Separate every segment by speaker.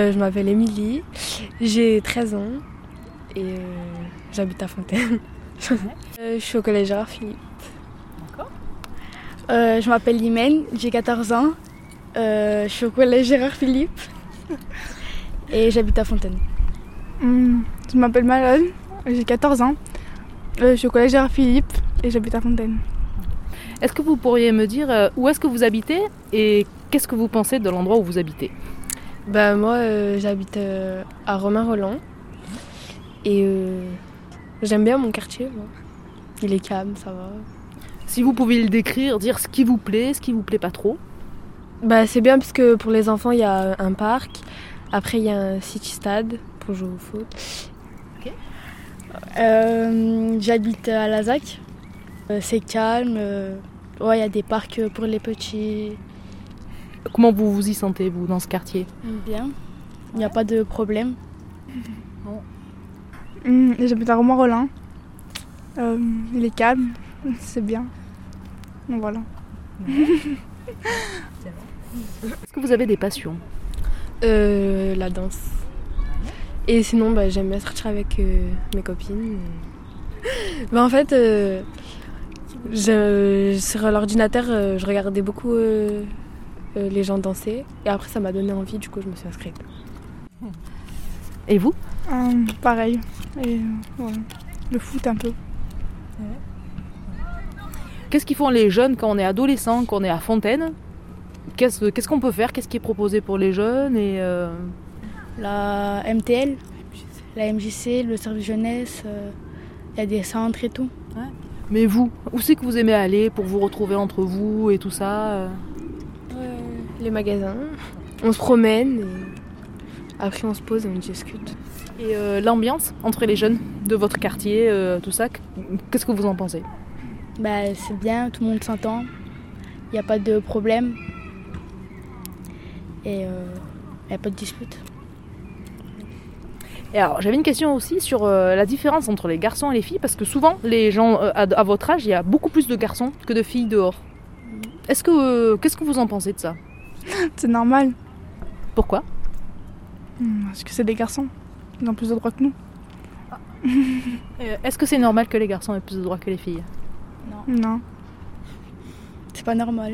Speaker 1: Je m'appelle Émilie, j'ai 13 ans et j'habite à Fontaine. Je suis au collège Gérard Philippe.
Speaker 2: D'accord.
Speaker 3: Je m'appelle Limène, j'ai 14 ans. Je suis au collège Gérard Philippe et j'habite à Fontaine.
Speaker 4: Je m'appelle Malone, j'ai 14 ans. Je suis au collège Gérard Philippe et j'habite à Fontaine.
Speaker 2: Est-ce que vous pourriez me dire où est-ce que vous habitez et qu'est-ce que vous pensez de l'endroit où vous habitez ?
Speaker 1: Moi, j'habite à Romain-Roland et j'aime bien mon quartier. Moi. Il est calme, ça va.
Speaker 2: Si vous pouviez le décrire, dire ce qui vous plaît pas trop.
Speaker 1: C'est bien parce que pour les enfants, il y a un parc. Après, il y a un city-stade pour jouer au foot.
Speaker 2: Okay.
Speaker 3: J'habite à Lazac. C'est calme. Il y a des parcs pour les petits.
Speaker 2: Comment vous vous y sentez, vous, dans ce quartier ?
Speaker 3: Bien. Il n'y a pas de problème.
Speaker 4: J'habite à Romain-Roland. Il est calme, c'est bien. Donc voilà.
Speaker 2: Est-ce que vous avez des passions ?
Speaker 1: La danse. Et sinon, j'aime bien sortir avec mes copines. En fait, sur l'ordinateur, je regardais beaucoup les gens danser. Et après, ça m'a donné envie, du coup, je me suis inscrite.
Speaker 2: Et vous ?
Speaker 4: Pareil. Et, voilà. Le foot un peu.
Speaker 2: Qu'est-ce qu'ils font les jeunes quand on est adolescent, quand on est à Fontaine ? Qu'est-ce qu'on peut faire ? Qu'est-ce qui est proposé pour les jeunes et
Speaker 3: La MTL, la MJC, le service jeunesse, il y a des centres et tout.
Speaker 2: Ouais. Mais vous, où c'est que vous aimez aller pour vous retrouver entre vous et tout ça ?
Speaker 1: Les magasins. On se promène et après on se pose et on discute.
Speaker 2: Et l'ambiance entre les jeunes de votre quartier, tout ça, qu'est-ce que vous en pensez ?
Speaker 3: C'est bien, tout le monde s'entend, il n'y a pas de problème et il n'y a pas de dispute.
Speaker 2: Et alors, j'avais une question aussi sur la différence entre les garçons et les filles, parce que souvent, les gens à votre âge, il y a beaucoup plus de garçons que de filles dehors. Qu'est-ce que vous en pensez de ça ?
Speaker 4: C'est normal.
Speaker 2: Pourquoi ?
Speaker 4: Parce que c'est des garçons. Ils ont plus de droits que nous.
Speaker 2: Est-ce que c'est normal que les garçons aient plus de droits que les filles ?
Speaker 4: Non.
Speaker 3: C'est pas normal.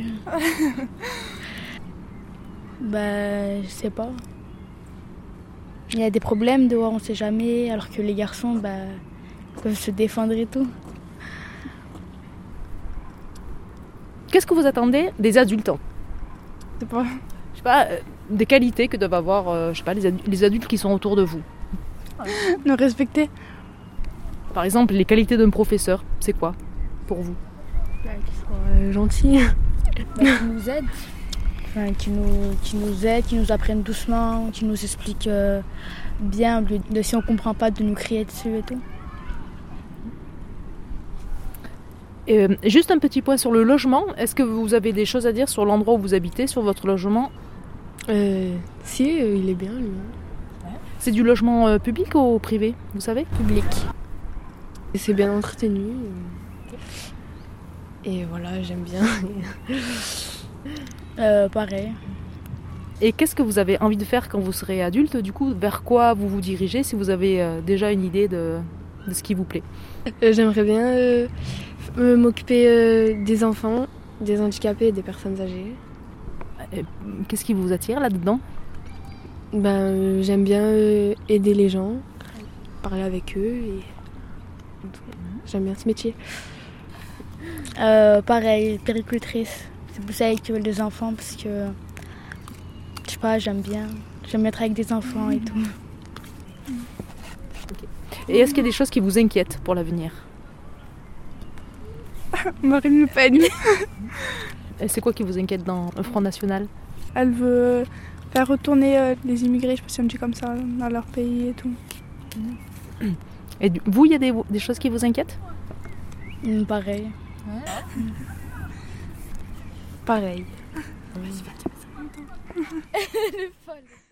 Speaker 3: Je sais pas. Il y a des problèmes dehors, on sait jamais, alors que les garçons, peuvent se défendre et tout.
Speaker 2: Qu'est-ce que vous attendez des adultes ?
Speaker 4: C'est pas...
Speaker 2: Je sais pas, des qualités que doivent avoir, les adultes qui sont autour de vous.
Speaker 4: Nous respecter.
Speaker 2: Par exemple, les qualités d'un professeur, c'est quoi pour vous ?
Speaker 1: Qu'ils soient gentils.
Speaker 3: Qui nous aident. Qui nous aident, qui nous apprennent doucement, qui nous expliquent bien, si on comprend pas, de nous crier dessus et tout.
Speaker 2: Juste un petit point sur le logement. Est-ce que vous avez des choses à dire sur l'endroit où vous habitez, sur votre logement ?
Speaker 1: Si, il est bien, lui.
Speaker 2: C'est du logement public ou privé, vous savez ?
Speaker 1: Public. Et c'est bien entretenu. Et voilà, j'aime bien.
Speaker 3: Pareil.
Speaker 2: Et qu'est-ce que vous avez envie de faire quand vous serez adulte ? Du coup, vers quoi vous vous dirigez si vous avez déjà une idée de ce qui vous plaît ?
Speaker 1: J'aimerais bien m'occuper des enfants, des handicapés et des personnes âgées.
Speaker 2: Qu'est-ce qui vous attire là-dedans ?
Speaker 1: J'aime bien aider les gens, parler avec eux et j'aime bien ce métier.
Speaker 3: Pareil, péricultrice. C'est pour ça qu'ils veulent des enfants parce que je sais pas, j'aime bien être avec des enfants et tout.
Speaker 2: Okay. Et est-ce qu'il y a des choses qui vous inquiètent pour l'avenir ?
Speaker 4: Marine Le Pen.
Speaker 2: Et c'est quoi qui vous inquiète dans le Front National ?
Speaker 4: Elle veut faire retourner les immigrés, je sais pas si on dit comme ça, dans leur pays et tout.
Speaker 2: Et vous, il y a des choses qui vous inquiètent ?
Speaker 3: Pareil.
Speaker 1: Ouais. Pareil.
Speaker 3: Elle est folle.